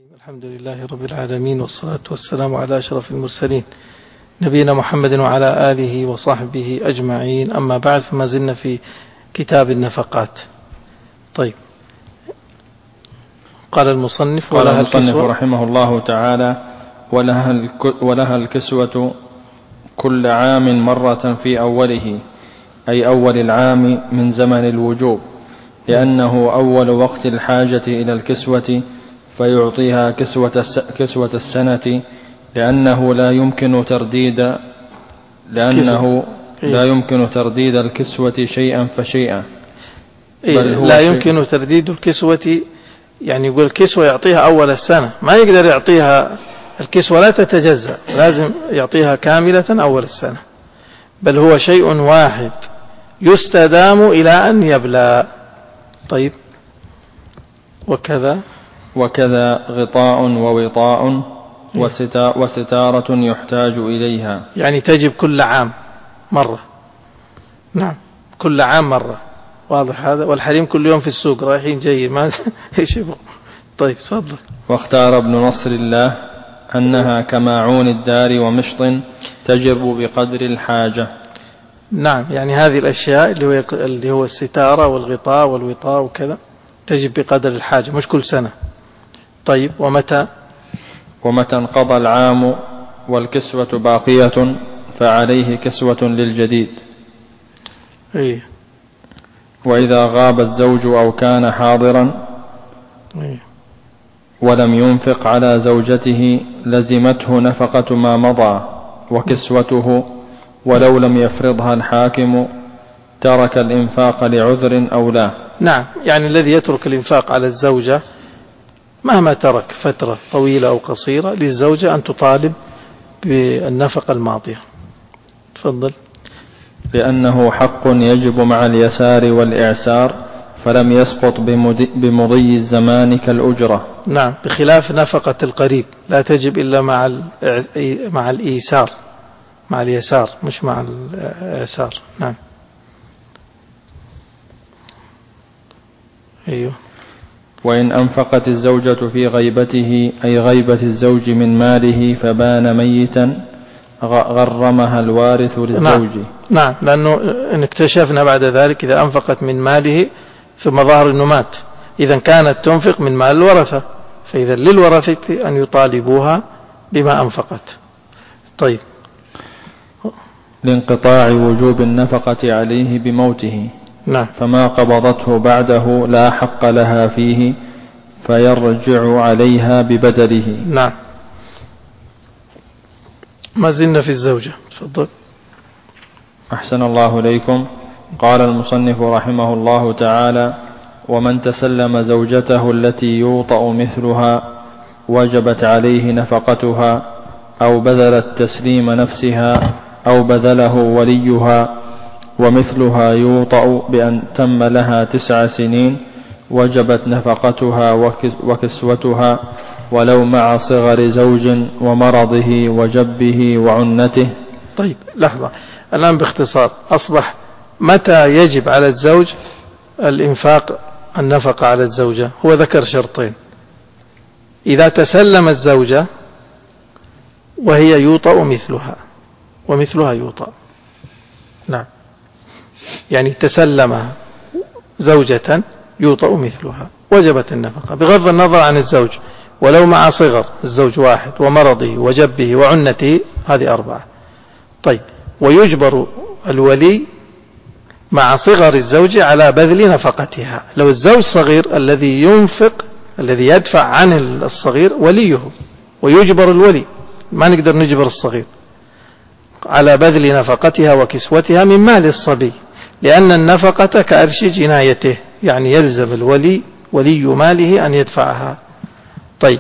الحمد لله رب العالمين، والصلاة والسلام على أشرف المرسلين نبينا محمد وعلى آله وصحبه أجمعين. أما بعد، فما زلنا في كتاب النفقات. طيب، قال المصنف رحمه الله تعالى: ولها الكسوة كل عام مرة في أوله، أي أول العام من زمن الوجوب، لأنه أول وقت الحاجة إلى الكسوة، فيعطيها كسوة السنة، لأنه لا يمكن ترديد الكسوة شيئا فشيئا. لا يمكن ترديد الكسوة، يعني يقول الكسوة يعطيها أول السنة، ما يقدر يعطيها الكسوة، لا تتجزأ، لازم يعطيها كاملة أول السنة، بل هو شيء واحد يستدام إلى أن يبلى. طيب، وكذا غطاء ووطاء وستارة يحتاج إليها، يعني تجب كل عام مرة. نعم، كل عام مرة، واضح هذا. والحريم كل يوم في السوق رايحين جايين، ما ايش يبغوا. طيب، تفضل. واختار ابن نصر الله أنها كماعون الدار ومشط تجب بقدر الحاجة. نعم، يعني هذه الأشياء اللي هو الستارة والغطاء والوطاء وكذا تجب بقدر الحاجة، مش كل سنة. طيب، ومتى انقضى العام والكسوة باقية فعليه كسوة للجديد. وإذا غاب الزوج أو كان حاضرا ولم ينفق على زوجته لزمته نفقة ما مضى وكسوته، ولو لم يفرضها الحاكم ترك الإنفاق لعذر أو لا. نعم، يعني الذي يترك الإنفاق على الزوجة مهما ترك فترة طويلة أو قصيرة، للزوجة أن تطالب بالنفقة الماضية. تفضل. لأنه حق يجب مع اليسار والإعسار، فلم يسقط بمضي الزمان كالأجرة. نعم، بخلاف نفقة القريب لا تجب إلا مع الإيسار، مع اليسار مش مع الإعسار. نعم. أيوه. وإن أنفقت الزوجة في غيبته، أي غيبة الزوج من ماله، فبان ميتا غرمها الوارث للزوج. نعم، لأنه إن اكتشفنا بعد ذلك إذا أنفقت من ماله ثم ظهر أنه مات، إذا كانت تنفق من مال الورثة، فإذا للورثة أن يطالبوها بما أنفقت. طيب. لانقطاع وجوب النفقة عليه بموته. نعم. فما قبضته بعده لا حق لها فيه، فيرجع عليها ببدله. نعم. ما زلنا في الزوجة. تفضل. أحسن الله إليكم. قال المصنف رحمه الله تعالى: ومن تسلم زوجته التي يوطأ مثلها وجبت عليه نفقتها، أو بذلت تسليم نفسها، أو بذله وليها، ومثلها يوطأ بأن تم لها 9 سنين، وجبت نفقتها وكسوتها، ولو مع صغر زوج ومرضه وجبه وعنته. طيب، لحظة، الآن باختصار أصبح متى يجب على الزوج الإنفاق النفقة على الزوجة؟ هو ذكر شرطين: إذا تسلم الزوجة وهي يوطأ مثلها، ومثلها يوطأ. نعم، يعني تسلم زوجة يوطأ مثلها وجبت النفقة بغض النظر عن الزوج، ولو مع صغر الزوج 1 ومرضه وجبه وعنته، هذه 4. طيب، ويجبر الولي مع صغر الزوج على بذل نفقتها. لو الزوج صغير، الذي ينفق الذي يدفع عن الصغير وليه، ويجبر الولي، ما نقدر نجبر الصغير، على بذل نفقتها وكسوتها من مال الصبي، لأن النفقة كأرش جنايته، يعني يلزم الولي ولي ماله أن يدفعها. طيب،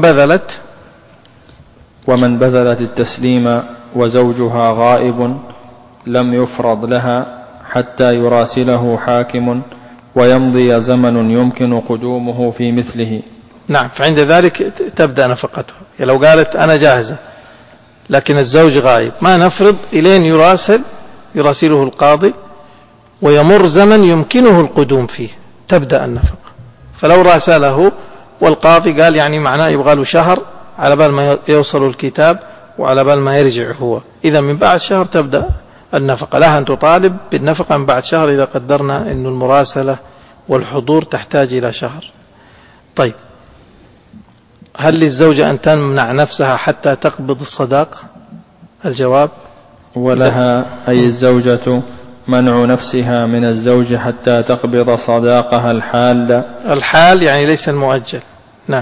ومن بذلت التسليم وزوجها غائب لم يفرض لها حتى يراسله حاكم، ويمضي زمن يمكن قدومه في مثله. نعم، فعند ذلك تبدأ نفقتها. لو قالت أنا جاهزة لكن الزوج غائب، ما نفرض إلين يراسله القاضي ويمر زمن يمكنه القدوم فيه، تبدأ النفقة. فلو راسله والقاضي قال يعني معناه يبغى له شهر على بال ما يوصل الكتاب وعلى بال ما يرجع هو. إذا من بعد شهر تبدأ النفقة، لها أن تطالب بالنفقة من بعد شهر إذا قدرنا أن المراسلة والحضور تحتاج إلى شهر. طيب، هل للزوجة أن تمنع نفسها حتى تقبض الصداق؟ الجواب: ولها أي الزوجة منع نفسها من الزوج حتى تقبض صداقها الحال يعني ليس المؤجل. نعم.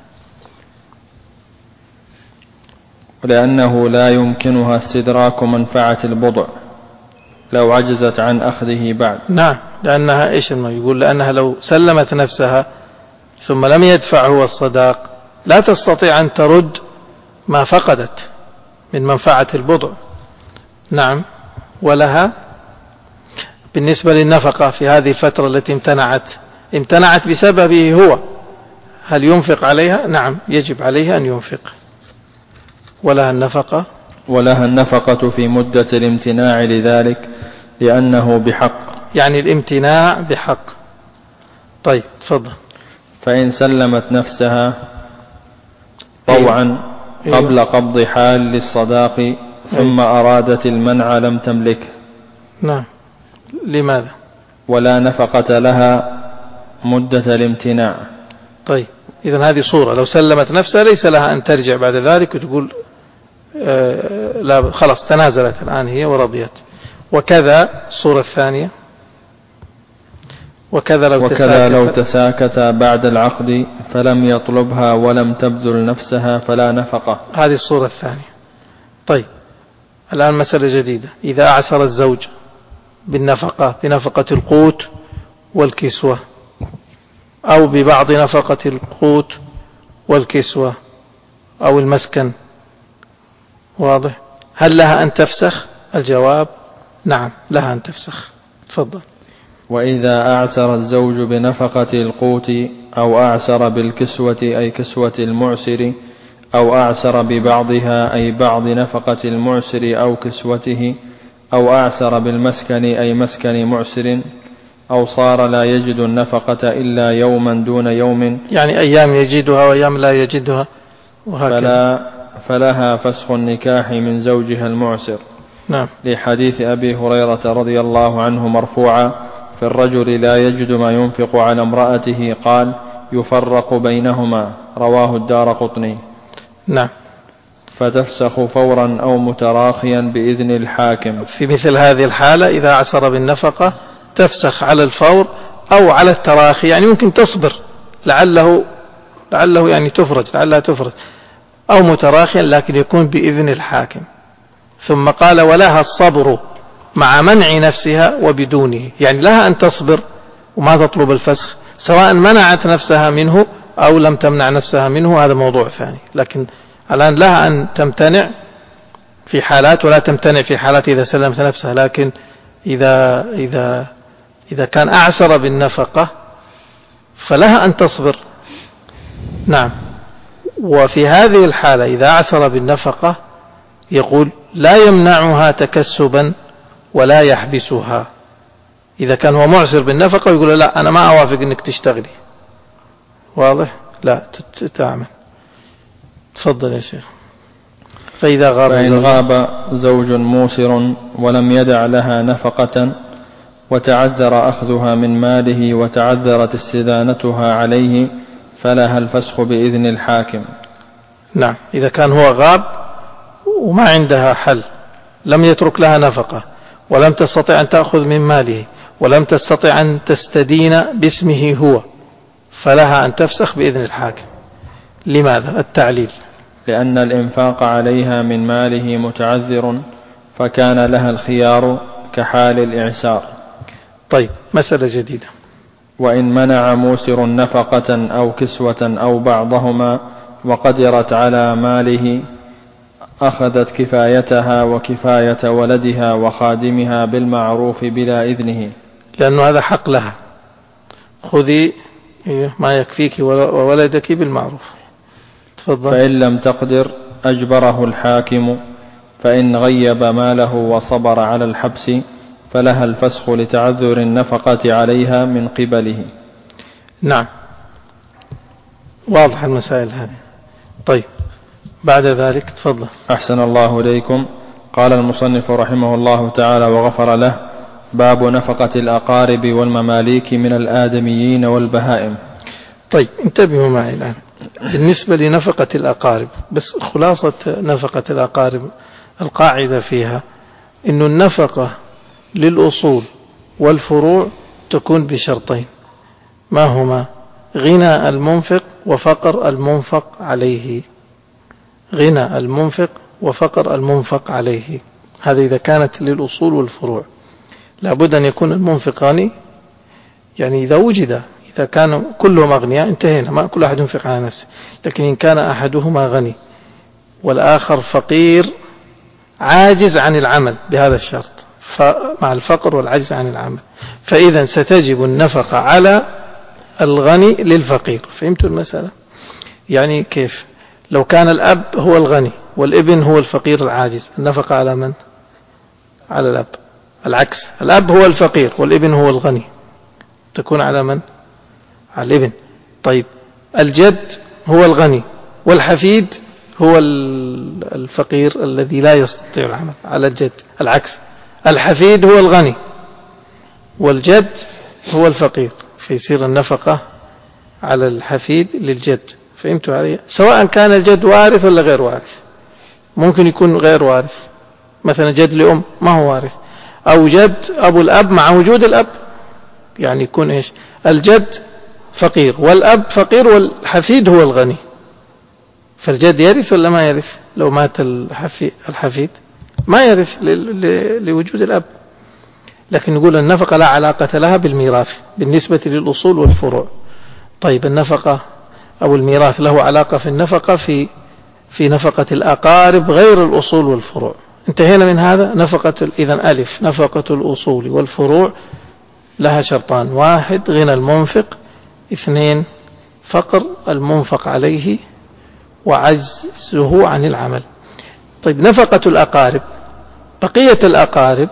لأنه لا يمكنها استدراك منفعة البضع لو عجزت عن أخذه بعد. نعم، لأنها إيش يقول؟ لأنها لو سلمت نفسها ثم لم يدفع هو الصداق لا تستطيع أن ترد ما فقدت من منفعة البضع. نعم. ولها بالنسبة للنفقة في هذه الفترة التي امتنعت بسببه هو، هل ينفق عليها؟ نعم، يجب عليها أن ينفق. ولها النفقة في مدة الامتناع لذلك لأنه بحق، يعني الامتناع بحق. طيب تفضل. فإن سلمت نفسها طوعا قبل قبض حال للصداق ثم أرادت المنع لم تملكه. نعم. لماذا؟ ولا نفقة لها مدة الامتناع. طيب، إذن هذه صورة، لو سلمت نفسها ليس لها أن ترجع بعد ذلك وتقول لا خلاص تنازلت الآن هي ورضيت. وكذا الصورة الثانية، وكذا لو تساكت بعد العقد فلم يطلبها ولم تبذل نفسها فلا نفقة. هذه الصورة الثانية. طيب، الآن مسألة جديدة. إذا أعسر الزوج بنفقة القوت والكسوة أو ببعض نفقة القوت والكسوة أو المسكن، واضح؟ هل لها أن تفسخ؟ الجواب: نعم، لها أن تفسخ. تفضل. وإذا أعسر الزوج بنفقة القوت أو أعسر بالكسوة أي كسوة المعسر أو أعسر ببعضها أي بعض نفقة المعسر أو كسوته أو أعسر بالمسكن أي مسكن معسر أو صار لا يجد النفقة إلا يوما دون يوم، يعني أيام يجدها وأيام لا يجدها وهكذا، فلها فسخ النكاح من زوجها المعسر. نعم. لحديث أبي هريرة رضي الله عنه مرفوعا: في الرجل لا يجد ما ينفق على امرأته قال: يفرق بينهما. رواه الدارقطني. نعم. فتفسخ فورا أو متراخيا بإذن الحاكم. في مثل هذه الحالة إذا عسر بالنفقة تفسخ على الفور أو على التراخي، يعني ممكن تصبر لعله يعني لعلها تفرج، أو متراخيا لكن يكون بإذن الحاكم. ثم قال: ولها الصبر مع منع نفسها وبدونه، يعني لها أن تصبر وما تطلب الفسخ سواء منعت نفسها منه أو لم تمنع نفسها منه، هذا موضوع ثاني. لكن الآن لها أن تمتنع في حالات ولا تمتنع في حالات إذا سلمت نفسها، لكن إذا كان أعسر بالنفقة فلها أن تصبر. نعم. وفي هذه الحالة إذا أعسر بالنفقة يقول: لا يمنعها تكسبا ولا يحبسها. إذا كان هو معسر بالنفقة يقول: لا، أنا ما أوافق أنك تشتغلي، واضح؟ لا، تعمل. تفضل يا شيخ. فإن غاب زوج موسر ولم يدع لها نفقة وتعذر أخذها من ماله وتعذرت استدانتها عليه فلها الفسخ بإذن الحاكم. نعم. إذا كان هو غاب وما عندها حل، لم يترك لها نفقة ولم تستطع أن تأخذ من ماله ولم تستطع أن تستدين باسمه هو، فلها أن تفسخ بإذن الحاكم. لماذا؟ التعليل: لأن الإنفاق عليها من ماله متعذر فكان لها الخيار كحال الإعسار. طيب، مسألة جديدة. وإن منع موسر نفقة أو كسوة أو بعضهما وقدرت على ماله أخذت كفايتها وكفاية ولدها وخادمها بالمعروف بلا إذنه، لأنه هذا حق لها. خذي ما يكفيك وولدك بالمعروف. تفضل. فإن لم تقدر أجبره الحاكم، فإن غيب ماله وصبر على الحبس فلها الفسخ لتعذر النفقة عليها من قبله. نعم. واضح المسائل هذه. طيب بعد ذلك تفضل. أحسن الله إليكم. قال المصنف رحمه الله تعالى وغفر له: باب نفقة الأقارب والمماليك من الآدميين والبهائم. طيب انتبهوا معي الآن بالنسبة لنفقة الأقارب، بس خلاصة نفقة الأقارب القاعدة فيها إن النفقة للأصول والفروع تكون بشرطين، ما هما؟ غنى المنفق وفقر المنفق عليه. غنى المنفق وفقر المنفق عليه، هذا إذا كانت للأصول والفروع. لابد أن يكون المنفق غني، يعني إذا وجد، إذا كانوا كلهم أغنياء انتهينا، ما كل أحد ينفق على نفسه. لكن إن كان أحدهما غني والآخر فقير عاجز عن العمل بهذا الشرط، مع الفقر والعجز عن العمل، فإذا ستجب النفقة على الغني للفقير. فهمتوا المسألة؟ يعني كيف؟ لو كان الأب هو الغني والابن هو الفقير العاجز، النفقة على من؟ على الأب. العكس، الأب هو الفقير والابن هو الغني، تكون على من؟ على الابن. طيب الجد هو الغني والحفيد هو الفقير الذي لا يستطيع العمل، على الجد. العكس، الحفيد هو الغني والجد هو الفقير، فيصير النفقة على الحفيد للجد. فهمتوا علي؟ سواء كان الجد وارث ولا غير وارث. ممكن يكون غير وارث، مثلا جد لأم ما هو وارث، أو جد أبو الأب مع وجود الأب، يعني يكون إيش؟ الجد فقير والأب فقير والحفيد هو الغني، فالجد يرث ولا ما يرث؟ لو مات الحفيد ما يرث لوجود الأب. لكن نقول النفقة لا علاقة لها بالميراث بالنسبة للأصول والفروع. طيب النفقة أو الميراث له علاقة في النفقة في نفقة الأقارب غير الأصول والفروع. انتهينا من هذا. نفقة إذن ألف، نفقة الأصول والفروع لها شرطان: واحد غنى المنفق، اثنين فقر المنفق عليه وعجزه عن العمل. طيب نفقة الأقارب، بقية الأقارب،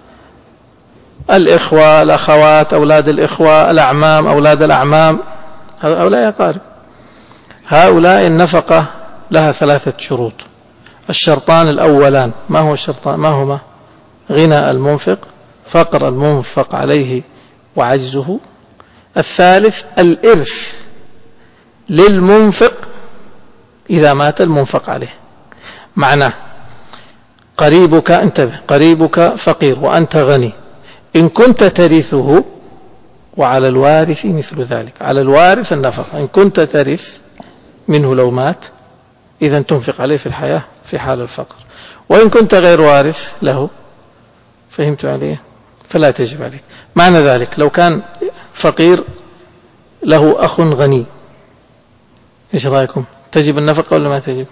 الإخوة، الأخوات، أولاد الإخوة، الأعمام، أولاد الأعمام، هؤلاء أقارب. هؤلاء النفقة لها 3 شروط. الشرطان الأولان ما هو الشرطان؟ ما هما؟ غنى المنفق، فقر المنفق عليه وعجزه. الثالث الإرث للمنفق إذا مات المنفق عليه. معناه قريبك، انتبه، قريبك فقير وأنت غني، إن كنت ترثه، وعلى الوارث مثل ذلك، على الوارث النفقة إن كنت ترث منه لو مات، إذا تنفق عليه في الحياة في حال الفقر. وإن كنت غير وارث له، فهمت عليه، فلا تجب عليك. معنى ذلك لو كان فقير له أخ غني، إيش رأيكم؟ تجب النفقة ولا ما تجب؟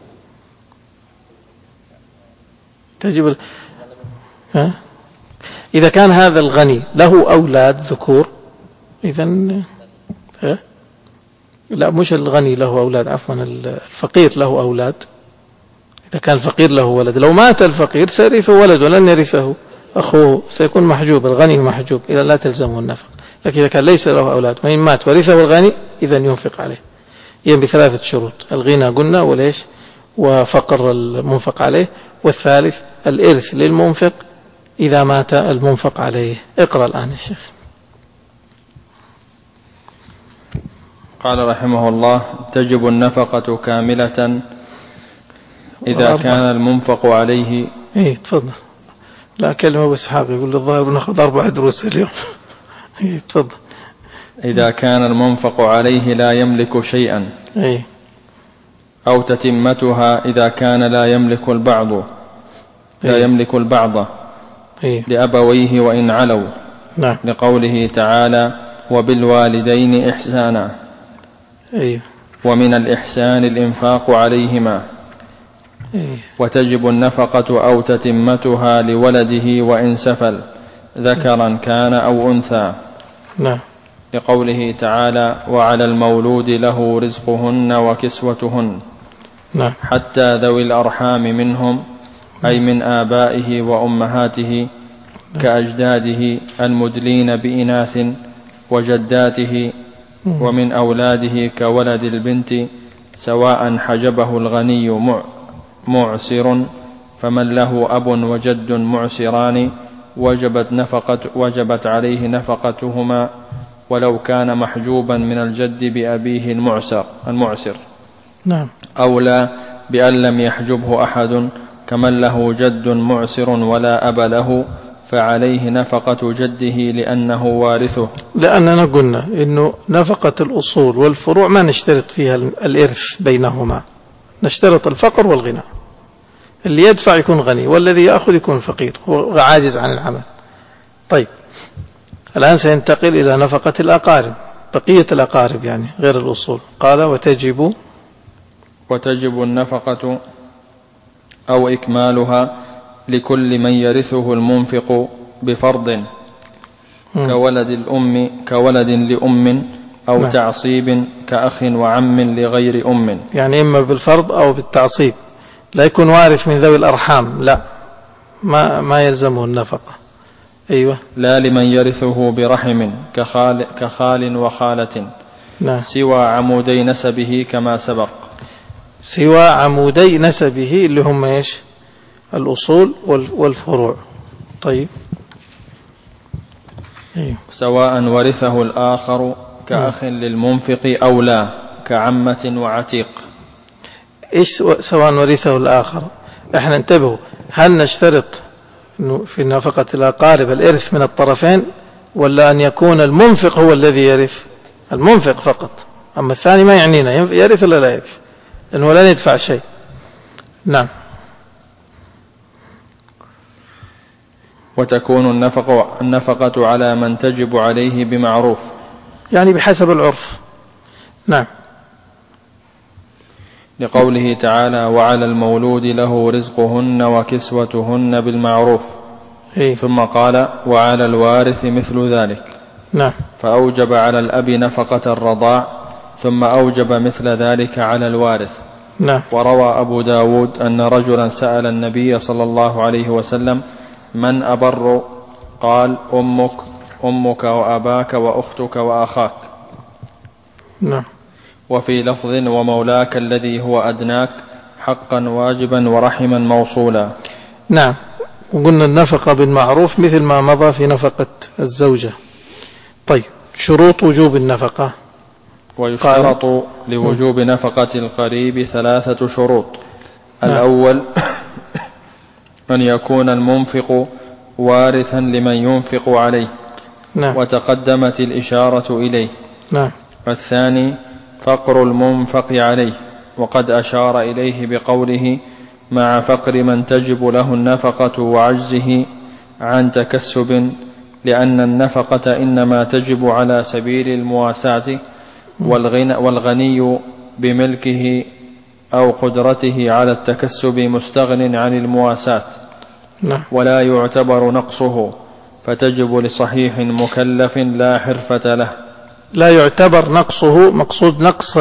تجب. إذا كان هذا الغني له أولاد ذكور، إذن لا، مش الغني له أولاد، عفوا الفقير له أولاد. إذا كان الفقير له ولد، لو مات الفقير سيرثه ولد ولن يرثه أخوه، سيكون محجوب، الغني محجوب، إذا لا تلزمه النفقة. لكن إذا كان ليس له أولاد وإن مات ورثه الغني، إذا ينفق عليه. يعني ب3 شروط: الغنى قلنا، وليش؟ وفقر المنفق عليه، والثالث الإرث للمنفق إذا مات المنفق عليه. اقرأ الآن الشيخ. قال رحمه الله: تجب النفقة كاملة إذا كان المنفق عليه. إيه تفضل. لا كلمة بس حاق يقول الظاهر بناخذ 4 دروس اليوم. إيه تفضل. إذا كان المنفق عليه لا يملك شيئا، إيه، أو تتمتها إذا كان لا يملك البعض، لا يملك البعض لأبويه وإن علوا. نعم. لقوله تعالى: وبالوالدين إحسانا. ومن الإحسان الإنفاق عليهما. وتجب النفقة أو تتمتها لولده وإن سفل، ذكرا كان أو أنثى. نعم. لقوله تعالى: وعلى المولود له رزقهن وكسوتهن. نعم. حتى ذوي الأرحام منهم، أي من آبائه وأمهاته كأجداده المدلين بإناث، وجداته ومن أولاده كولد البنت سواء حجبه الغني معسر فمن له أب وجد معسران وجبت عليه نفقتهما ولو كان محجوبا من الجد بأبيه المعسر نعم. أولى بأن لم يحجبه أحد كمن له جد معسر ولا أب له فعليه نفقة جده لأنه وارثه. لأننا قلنا إنه نفقة الأصول والفروع ما نشترط فيها الإرث بينهما، نشترط الفقر والغنى. اللي يدفع يكون غني والذي يأخذ يكون فقير وعاجز عن العمل. طيب الآن سينتقل إلى نفقة الأقارب، بقية الأقارب يعني غير الأصول. قال وتجب النفقة أو إكمالها لكل من يرثه المنفق بفرض كولد لأم أو تعصيب كأخ وعم لغير أم. يعني إما بالفرض أو بالتعصيب، لا يكون وارث من ذوي الأرحام، لا ما يلزمه النفقة. أيوة. لا لمن يرثه برحم كخال وخالة. نعم. سوى عمودي نسبه كما سبق. سوى عمودي نسبه اللي هم إيش؟ الأصول والفروع. طيب. أيوة. سواء ورثه الآخر كأخ للمنفق أو لا كعمة وعتيق. إيش سواء ورثه الآخر؟ احنا انتبهوا، هل نشترط في نفقة الأقارب الإرث من الطرفين ولا أن يكون المنفق هو الذي يرث؟ المنفق فقط، أما الثاني ما يعنينا يرث ولا لا يرث، لأنه لا يدفع شيء. نعم. وتكون النفقة على من تجب عليه بمعروف، يعني بحسب العرف. نعم. لقوله تعالى وعلى المولود له رزقهن وكسوتهن بالمعروف. ثم قال وعلى الوارث مثل ذلك. نعم. فأوجب على الأب نفقة الرضاع ثم أوجب مثل ذلك على الوارث. نعم. وروى أبو داود أن رجلا سأل النبي صلى الله عليه وسلم من أبر؟ قال أمك وأباك وأختك وأخاك. نعم. وفي لفظ ومولاك الذي هو أدناك حقا واجبا ورحما موصولا. نعم. وقلنا النفقة بالمعروف مثل ما مضى في نفقة الزوجة. طيب شروط وجوب النفقة. ويشترط لوجوب نفقة القريب 3 شروط. الأول أن يكون المنفق وارثا لمن ينفق عليه. نعم. وتقدمت الإشارة إليه. نعم. الثاني فقر المنفق عليه، وقد أشار إليه بقوله مع فقر من تجب له النفقة وعجزه عن تكسب، لأن النفقة إنما تجب على سبيل المواساة، والغني بملكه أو قدرته على التكسب مستغن عن المواساة. ولا يعتبر نقصه، فتجب لصحيح مكلف لا حرفة له. لا يعتبر نقصه، مقصود نقص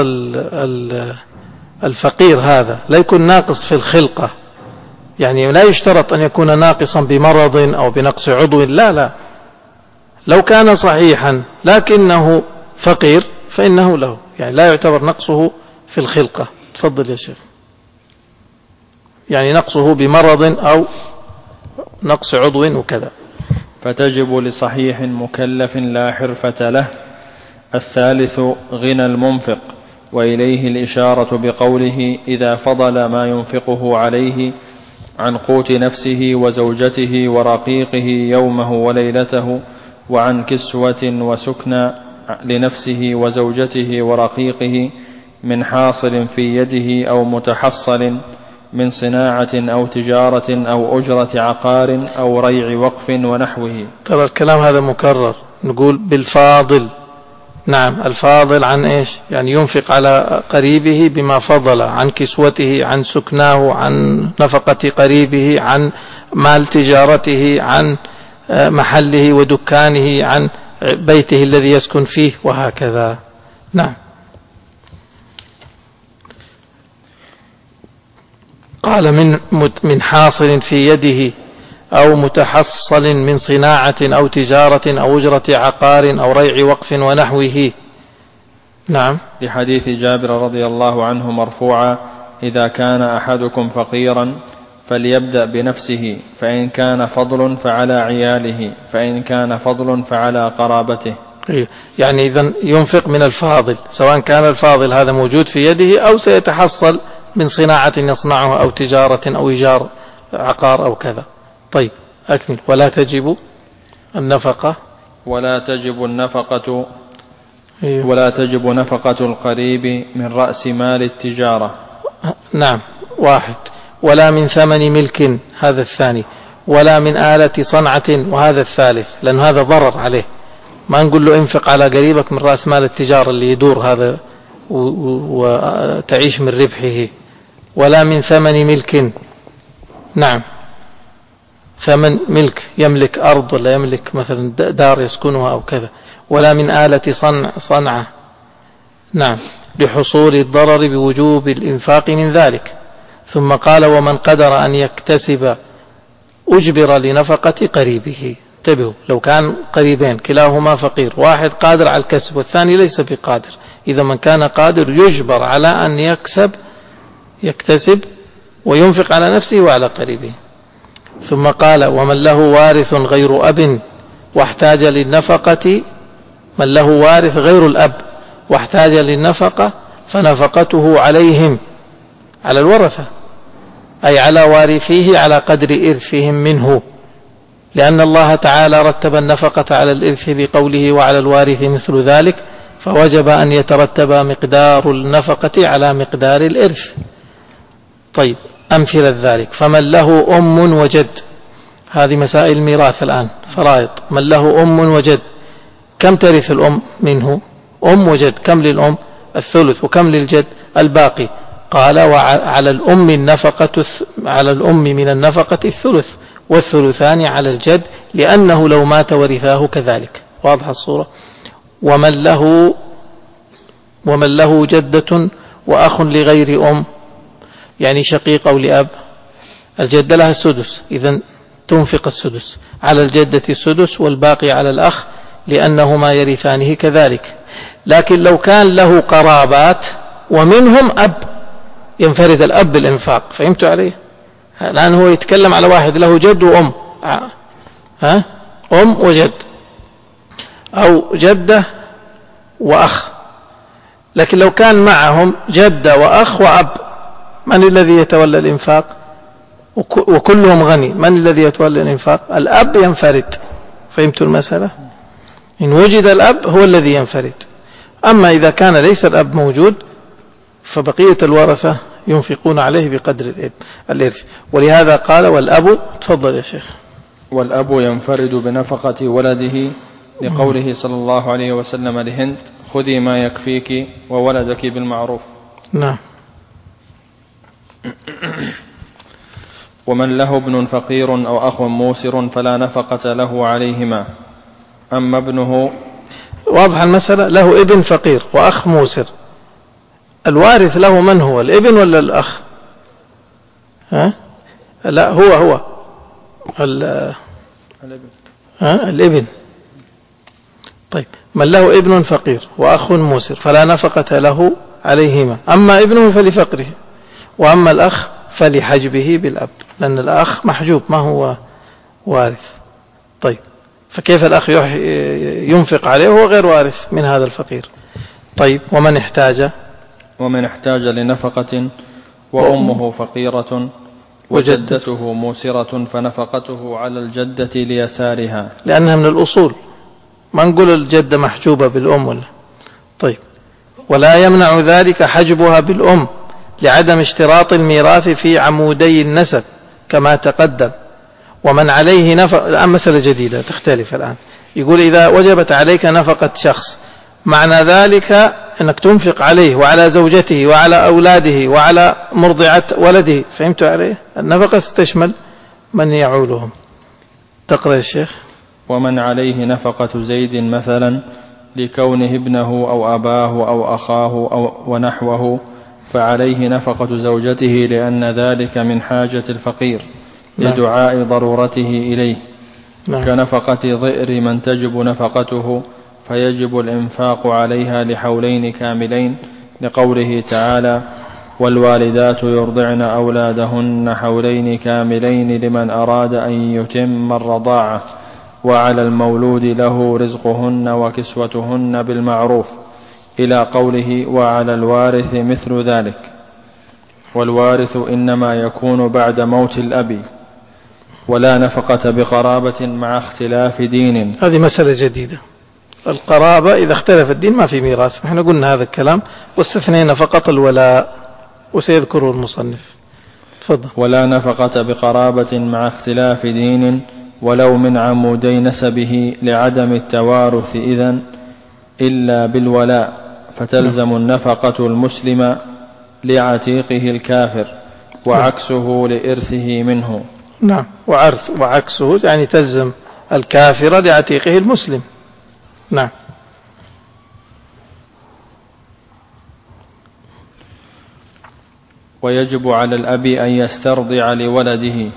الفقير هذا لا يكون ناقص في الخلقة، يعني لا يشترط أن يكون ناقصا بمرض أو بنقص عضو، لا، لو كان صحيحا لكنه فقير فإنه له، يعني لا يعتبر نقصه في الخلقة. تفضل يا شيخ. يعني نقصه بمرض أو نقص عضو وكذا. فتجب لصحيح مكلف لا حرفة له. الثالث غنى المنفق، وإليه الإشارة بقوله إذا فضل ما ينفقه عليه عن قوت نفسه وزوجته ورقيقه يومه وليلته، وعن كسوة وسكنى لنفسه وزوجته ورقيقه من حاصل في يده أو متحصل من صناعة أو تجارة أو أجرة عقار أو ريع وقف ونحوه. ترى الكلام هذا مكرر، نقول بالفاضل. نعم، الفاضل عن إيش؟ يعني ينفق على قريبه بما فضل، عن كسوته، عن سكناه، عن نفقة قريبه، عن مال تجارته، عن محله ودكانه، عن بيته الذي يسكن فيه، وهكذا. نعم. قال من حاصل في يده أو متحصل من صناعة أو تجارة أو أجرة عقار أو ريع وقف ونحوه. نعم. لحديث جابر رضي الله عنه مرفوعا: إذا كان أحدكم فقيرا فليبدأ بنفسه، فإن كان فضل فعلى عياله، فإن كان فضل فعلى قرابته. يعني إذن ينفق من الفاضل، سواء كان الفاضل هذا موجود في يده أو سيتحصل من صناعة يصنعها أو تجارة أو إيجار عقار أو كذا. طيب أكمل. ولا تجب النفقة ولا تجب نفقة القريب من رأس مال التجارة. نعم. واحد. ولا من ثمن ملك، هذا الثاني. ولا من آلة صنعة، وهذا الثالث، لأن هذا ضرر عليه. ما نقول له انفق على قريبك من رأس مال التجارة اللي يدور هذا وتعيش من ربحه. ولا من ثمن ملك. نعم. ثمن ملك، يملك أرض ولا يملك مثلا دار يسكنها أو كذا. ولا من آلة صنعة. نعم. لحصول الضرر بوجوب الإنفاق من ذلك. ثم قال: ومن قدر أن يكتسب أجبر لنفقة قريبه. انتبهوا، لو كان قريبين كلاهما فقير، واحد قادر على الكسب والثاني ليس بقادر، إذا من كان قادر يجبر على أن يكتسب وينفق على نفسه وعلى قريبه. ثم قال: ومن له وارث غير أب واحتاج للنفقة، من له وارث غير الأب واحتاج للنفقة فنفقته عليهم، على الورثة، أي على وارثيه على قدر إرثهم منه، لأن الله تعالى رتب النفقة على الإرث بقوله: وعلى الوارث مثل ذلك، فوجب أن يترتب مقدار النفقة على مقدار الإرث. طيب أمثلة ذلك: فمن له أم وجد، هذه مسائل الميراث الآن، فرائض. من له أم وجد، كم ترث الأم منه؟ أم وجد، كم للأم؟ الثلث. وكم للجد؟ الباقي. قال: وعلى الأم النفقة، على الأم من النفقة الثلث، والثلثان على الجد، لأنه لو مات ورثاه كذلك. واضح الصورة؟ ومن له جدة وأخ لغير أم، يعني شقيق أو لأب، الجدة لها السدس، إذن تنفق السدس، على الجدة السدس والباقي على الأخ، لأنهما يرثانه كذلك. لكن لو كان له قرابات ومنهم أب، ينفرد الأب بالإنفاق. فهمتوا عليه؟ الآن هو يتكلم على واحد له جد وأم، أم وجد، أو جدة وأخ. لكن لو كان معهم جدة وأخ وأب، من الذي يتولى الإنفاق؟ وكلهم غني، من الذي يتولى الإنفاق؟ الأب ينفرد. فهمتوا المسألة؟ إن وجد الأب هو الذي ينفرد. أما إذا كان ليس الأب موجود فبقية الورثة ينفقون عليه بقدر الإرث. ولهذا قال: والأب. تفضل يا شيخ. والأب ينفرد بنفقة ولده، لقوله صلى الله عليه وسلم لهند: خذي ما يكفيك وولدك بالمعروف. نعم. ومن له ابن فقير أو أخ موسر فلا نفقة له عليهما. أما ابنه، واضح المسألة، له ابن فقير وأخ موسر، الوارث له من هو؟ الابن ولا الأخ؟ لا، هو الابن. طيب، من له ابن فقير وأخ موسر فلا نفقة له عليهما. أما ابنه فلفقره، وأما الأخ فلحجبه بالأب، لأن الأخ محجوب ما هو وارث. طيب، فكيف الأخ ينفق عليه وهو غير وارث من هذا الفقير؟ طيب، ومن احتاج لنفقة وأمه فقيرة وجدته موسرة فنفقته على الجدة ليسارها، لأنها من الأصول، ما نقول الجدة محجوبة بالأم ولا. طيب، ولا يمنع ذلك حجبها بالأم لعدم اشتراط الميراث في عمودي النسب كما تقدم. ومن عليه الآن مسألة جديدة تختلف الآن، يقول: إذا وجبت عليك نفقة شخص، معنى ذلك أنك تنفق عليه وعلى زوجته وعلى أولاده وعلى مرضعة ولده. فهمت عليه؟ النفقة تشمل من يعولهم. تقرأ يا شيخ. ومن عليه نفقة زيد مثلا لكونه ابنه أو أباه أو أخاه أو ونحوه، فعليه نفقة زوجته، لأن ذلك من حاجة الفقير لدعاء ضرورته إليه. كنفقة ضئر من تجب نفقته، فيجب الإنفاق عليها لحولين كاملين، لقوله تعالى: والوالدات يرضعن أولادهن حولين كاملين لمن أراد أن يتم الرضاعة، وعلى المولود له رزقهن وكسوتهن بالمعروف، إلى قوله: وعلى الوارث مثل ذلك. والوارث إنما يكون بعد موت الأب، ولا نفقة بقرابة مع اختلاف دين. هذه مسألة جديدة. القرابة إذا اختلف الدين ما في ميراث، نحن قلنا هذا الكلام واستثنينا فقط الولاء، وسيذكره المصنف. تفضل. ولا نفقة بقرابة مع اختلاف دين ولو من عمودي نسبه لعدم التوارث إذن إلا بالولاء، فتلزم النفقة المسلم لعتيقه الكافر، وعكسه لإرثه منه. نعم، وعكسه يعني تلزم الكافر لعتيقه المسلم. نعم. ويجب على الأب أن يسترضع لولده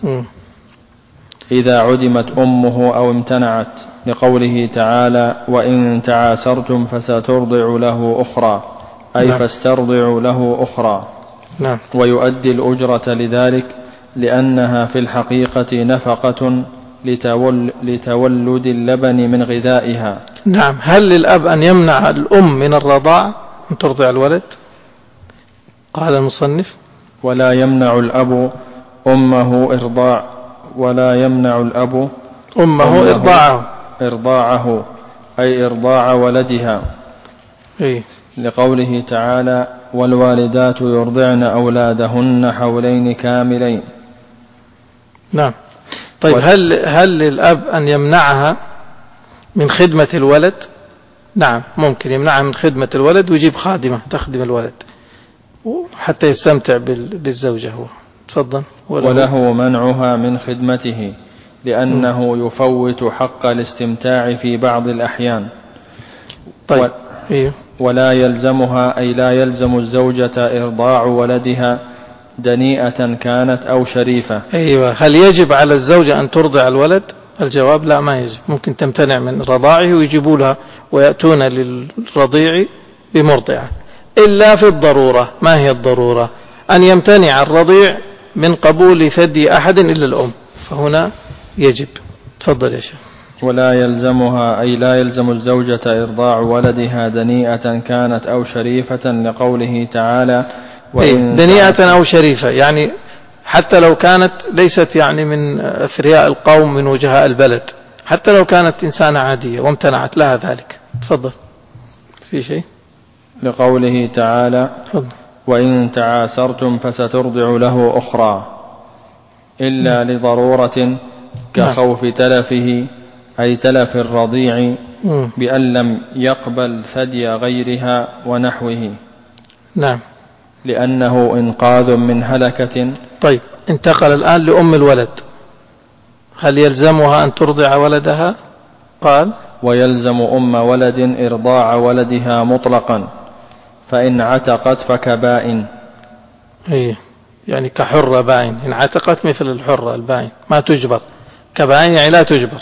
إذا عدمت أمه أو امتنعت، لقوله تعالى: وإن تعاسرتم فسترضع له أخرى، أي نعم. فاسترضعوا له أخرى. نعم. ويؤدي الأجرة لذلك، لأنها في الحقيقة نفقة لتولد اللبن من غذائها. نعم. هل للأب أن يمنع الأم من الرضاع أن ترضع الولد؟ قال المصنف: ولا يمنع الأب أمه إرضاع، ولا يمنع الأب أمه إرضاعه أي إرضاع ولدها. إيه؟ لقوله تعالى: والوالدات يرضعن أولادهن حولين كاملين. نعم. طيب هل للأب أن يمنعها من خدمة الولد؟ نعم، ممكن يمنعها من خدمة الولد ويجيب خادمة تخدم الولد حتى يستمتع بالزوجة هو. تفضل. وله منعها من خدمته لأنه يفوت حق الاستمتاع في بعض الأحيان. طيب. ولا يلزمها أي لا يلزم الزوجة إرضاع ولدها دنيئة كانت أو شريفة. أيوة. هل يجب على الزوجة أن ترضع الولد؟ الجواب: لا، ما يجب. ممكن تمتنع من رضاعه ويجيبوا لها ويأتون للرضيع بمرضعة، إلا في الضرورة. ما هي الضرورة؟ أن يمتنع الرضيع من قبول ثدي أحد إلا الأم، فهنا يجب. تفضل يا شيخ. ولا يلزمها أي لا يلزم الزوجة إرضاع ولدها دنيئة كانت أو شريفة، لقوله تعالى: دنيئة أو شريفة، يعني حتى لو كانت ليست يعني من أثرياء القوم من وجهاء البلد، حتى لو كانت إنسانة عادية وامتنعت لها ذلك. تفضل. في شيء؟ لقوله تعالى: تفضل. وإن تعاسرتم فسترضع له أخرى، إلا لضرورة كخوف تلفه أي تلف الرضيع بأن لم يقبل ثدي غيرها ونحوه. نعم. لأنه إنقاذ من هلكة. طيب، انتقل الآن لأم الولد. هل يلزمها أن ترضع ولدها؟ قال: ويلزم أم ولد إرضاع ولدها مطلقا، فإن عتقت فكبائن. يعني كحرة باين، إن عتقت مثل الحرة الباين ما تجبر. كبائن يعني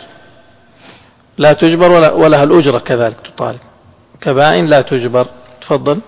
لا تجبر ولها الأجرة كذلك تطالب. كبائن لا تجبر. تفضل.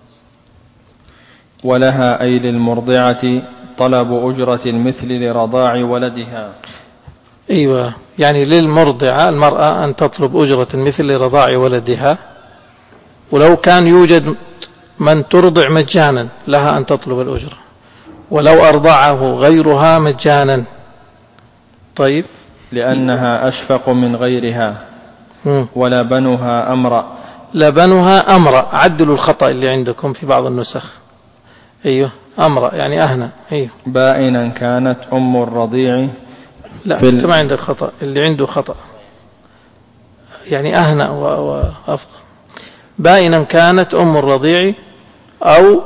ولها أي للمرضعة طلب أجرة المثل لرضاع ولدها. أيوة، يعني للمرضعة المرأة أن تطلب أجرة المثل لرضاع ولدها، ولو كان يوجد من ترضع مجانا لها أن تطلب الأجرة، ولو أرضعه غيرها مجانا. طيب. لأنها أشفق من غيرها. ولبنها أمرأ. لبنها أمرأ. عدلوا الخطأ اللي عندكم في بعض النسخ. أيوه، أمرأ يعني أهنى. أيوه. بائنا كانت أم الرضيع. لا، أنت ما عندك خطأ، اللي عنده خطأ. يعني أهنى وأفضل. بائنا كانت أم الرضيع أو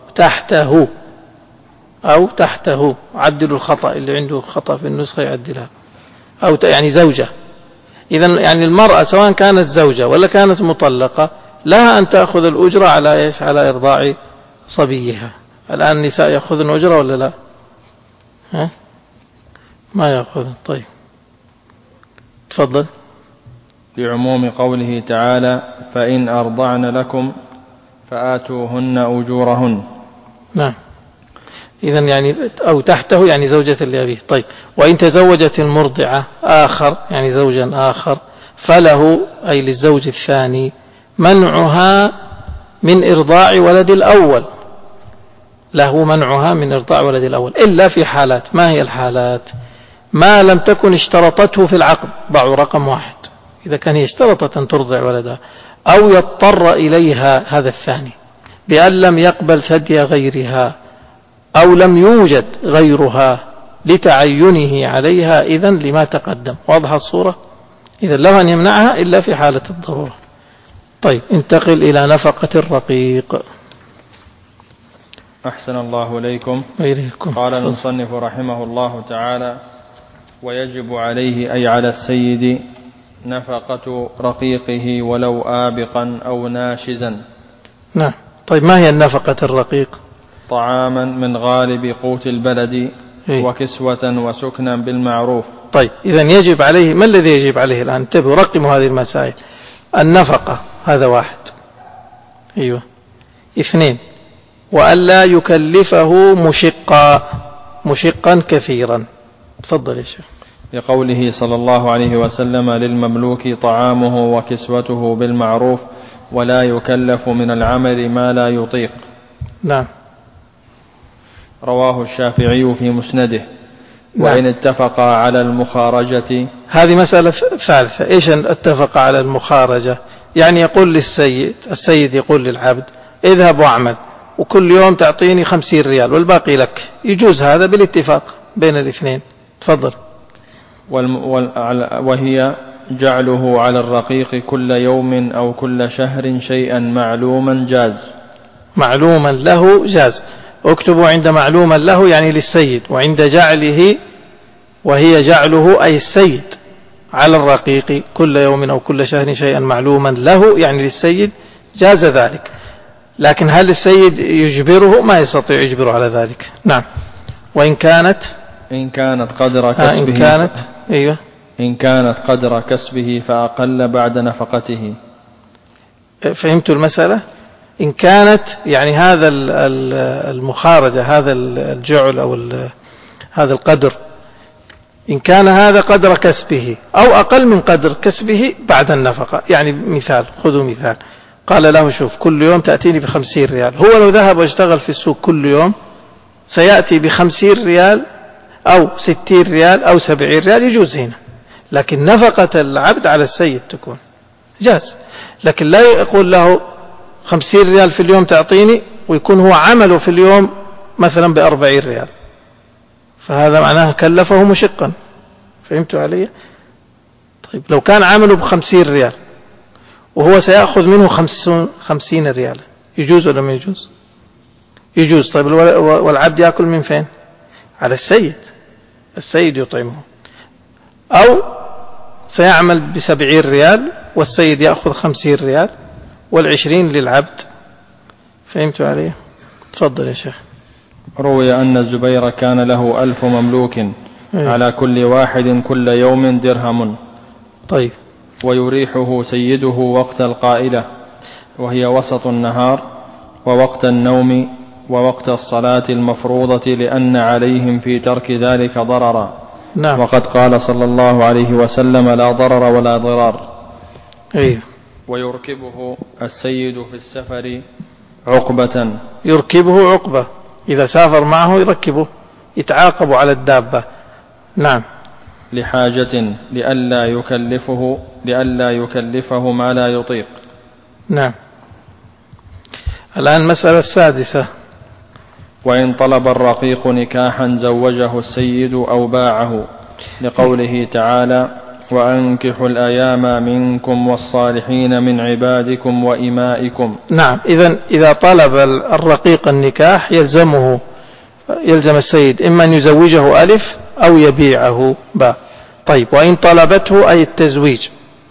تحته. عدلوا الخطأ اللي عنده خطأ في النسخة يعدلها. أو يعني زوجة. إذن يعني المرأة سواء كانت زوجة ولا كانت مطلقة لها أن تأخذ الأجرة على إيش؟ على إرضاع صبيها. الآن النساء يأخذن أجرة ولا لا؟ ما يأخذن. طيب، تفضل. لعموم قوله تعالى فإن أرضعن لكم فآتوهن أجورهن. نعم. إذن يعني أو تحته يعني زوجة لأبيه. طيب وإن تزوجت المرضعة آخر يعني زوجا آخر فله أي للزوج الثاني منعها من إرضاع ولد الأول، له منعها من إرضاع ولد الأول إلا في حالات. ما هي الحالات؟ ما لم تكن اشترطته في العقد، ضعوا رقم 1، إذا كان هي اشترطت أن ترضع ولدها، أو يضطر إليها هذا الثاني بأن لم يقبل ثدي غيرها، أو لم يوجد غيرها لتعينه عليها إذن لما تقدم. واضح الصورة؟ إذن له أن يمنعها إلا في حالة الضرورة. طيب انتقل إلى نفقة الرقيق. أحسن الله إليكم. قال المصنف رحمه الله تعالى ويجب عليه أي على السيد نفقة رقيقه ولو آبقا أو ناشزا. نعم. طيب ما هي النفقة الرقيق؟ طعاما من غالب قوت البلد وكسوة وسكنا بالمعروف. طيب إذن يجب عليه، ما الذي يجب عليه الآن؟ انتبهوا رقموا هذه المسائل. النفقة هذا 1. أيوة. 2 وألا يكلفه مشقا كثيرا. تفضل يا شيخ. لقوله صلى الله عليه وسلم للمملوك طعامه وكسوته بالمعروف ولا يكلف من العمل ما لا يطيق. نعم. رواه الشافعي في مسنده. وإن اتفقا على المخارجة. هذه مسألة ثالثة. إيش اتفق على المخارجة؟ يعني يقول السيد يقول للعبد اذهب واعمل وكل يوم تعطيني 50 ريال والباقي لك. يجوز هذا بالاتفاق بين الاثنين. تفضل. وهي جعله على الرقيق كل يوم أو كل شهر شيئا معلوما جاز. معلوما له جاز. اكتبوا عند معلوما له يعني للسيد، وعند جعله وهي جعله أي السيد على الرقيق كل يوم أو كل شهر شيئا معلوما له يعني للسيد جاز ذلك. لكن هل السيد يجبره؟ ما يستطيع يجبره على ذلك. نعم. وإن كانت قدر كسبه أيوة. إن كانت قدر كسبه فأقل بعد نفقته. فهمت المسألة؟ إن كانت يعني هذا المخارجة، هذا الجعل أو هذا القدر، إن كان هذا قدر كسبه أو أقل من قدر كسبه بعد النفقة. يعني مثال، خذوا مثال، قال له شوف كل يوم تأتيني ب50 ريال. هو لو ذهب واشتغل في السوق كل يوم سيأتي ب50 ريال أو 60 ريال أو 70 ريال، يجوز هنا. لكن نفقة العبد على السيد تكون جاز. لكن لا يقول له 50 ريال في اليوم تعطيني ويكون هو عمله في اليوم مثلا ب40 ريال، فهذا معناه كلفه مشقا. فهمتوا علي؟ طيب لو كان عمله ب50 ريال وهو سيأخذ منه 50 ريال، يجوز ولا ما يجوز؟ يجوز. طيب والعبد يأكل من فين؟ على السيد يطعمه. أو سيعمل ب70 ريال والسيد يأخذ 50 ريال وال20 للعبد. فهمتوا علي؟ تفضل يا شيخ. روي أن الزبير كان له 1000 مملوك على كل واحد كل يوم درهم. طيب. ويريحه سيده وقت القائلة وهي وسط النهار ووقت النوم ووقت الصلاة المفروضة لأن عليهم في ترك ذلك ضررا. نعم. وقد قال صلى الله عليه وسلم لا ضرر ولا ضرار. أيه. ويركبه السيد في السفر عقبة. يركبه عقبة، إذا سافر معه يركبه، يتعاقب على الدابة. نعم. لحاجة لئلا يكلفه ما لا يطيق. نعم. الآن مسألة السادسة. وإن طلب الرقيق نكاحا زوجه السيد أو باعه، لقوله تعالى وأنكحوا الأيام منكم والصالحين من عبادكم وإمائكم. نعم. إذا طلب الرقيق النكاح يلزم السيد إما أن يزوجه ألف أو يبيعه باء. طيب وإن طلبته أي التزويج.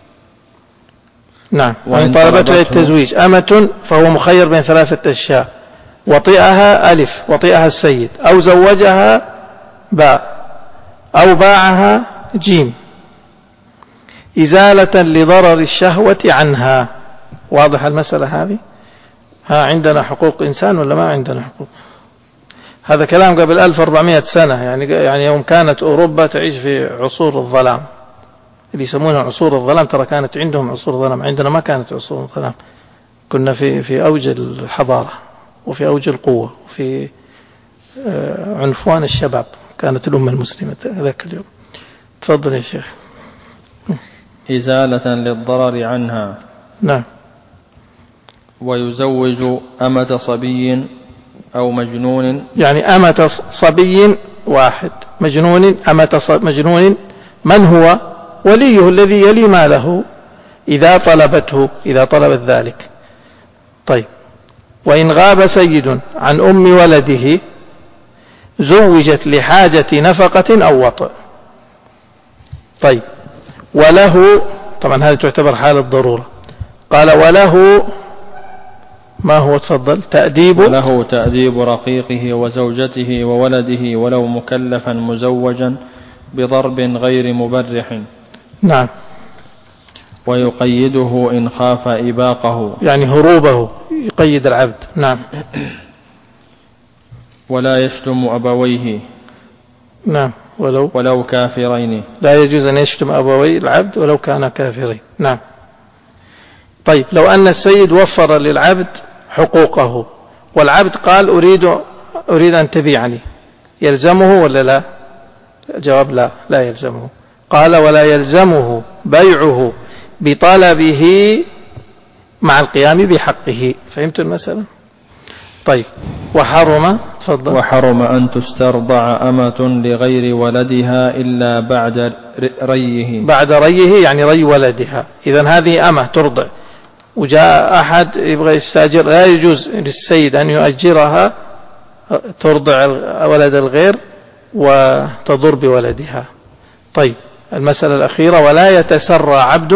نعم. وإن طلبته أي التزويج أمة فهو مخير بين 3 أشياء: وطئها ألف وطئها السيد، أو زوجها باء، أو باعها جيم. إزالة لضرر الشهوة عنها. واضح المسألة هذه؟ عندنا حقوق إنسان ولا ما عندنا حقوق؟ هذا كلام قبل 1400 سنة، يعني يوم كانت أوروبا تعيش في عصور الظلام، اللي يسمونها عصور الظلام ترى كانت عندهم عصور الظلام، عندنا ما كانت عصور الظلام. كنا في أوج الحضارة وفي أوج القوة وفي عنفوان الشباب، كانت الأمة المسلمة ذاك اليوم. تفضل يا شيخ. إزالة للضرر عنها. نعم. ويزوج أمة صبي أو مجنون، يعني أمة صبي واحد، مجنون من هو وليه الذي يلي ماله إذا طلبت ذلك. طيب، وإن غاب سيد عن أم ولده زوجت لحاجة نفقة أو وطء. طيب، وله، طبعا هذه تعتبر حالة ضرورة. قال وله ما هو؟ تفضل. وله تأديب رقيقه وزوجته وولده ولو مكلفا مزوجا بضرب غير مبرح. نعم. ويقيده إن خاف إباقه، يعني هروبه، يقيد العبد. نعم. ولا يشتم أبويه. نعم. ولو كافرين، لا يجوز أن يشتم أبوي العبد ولو كان كافرين. نعم. طيب، لو أن السيد وفر للعبد حقوقه والعبد قال أريد أن تبيعني، يلزمه ولا لا؟ الجواب لا يلزمه. قال ولا يلزمه بيعه بطلبه مع القيام بحقه. فهمت المسألة؟ طيب، وحرم. تفضل. وحرم أن تسترضع أمة لغير ولدها إلا بعد ريه يعني ري ولدها. إذن هذه أمة ترضع وجاء أحد يبغى يستأجر، لا يجوز للسيد أن يؤجرها ترضع ولد الغير وتضر بولدها. طيب، المسألة الأخيرة، ولا يتسرى عبد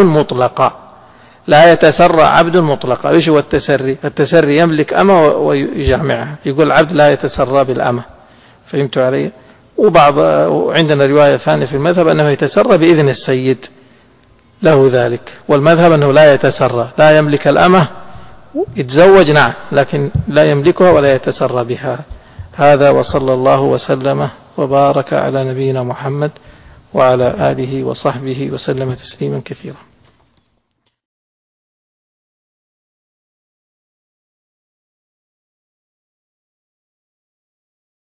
مطلقا. إيش هو التسري؟ التسري يملك أمة ويجامعها، يقول العبد لا يتسرى بالأمة. فهمت علي؟ عندنا رواية ثانية في المذهب أنه يتسرى بإذن السيد له ذلك، والمذهب أنه لا يتسرى، لا يملك الأمة، يتزوج نعم لكن لا يملكها ولا يتسرى بها. هذا، وصلى الله وسلم وبارك على نبينا محمد وعلى آله وصحبه وسلم تسليما كثيرا.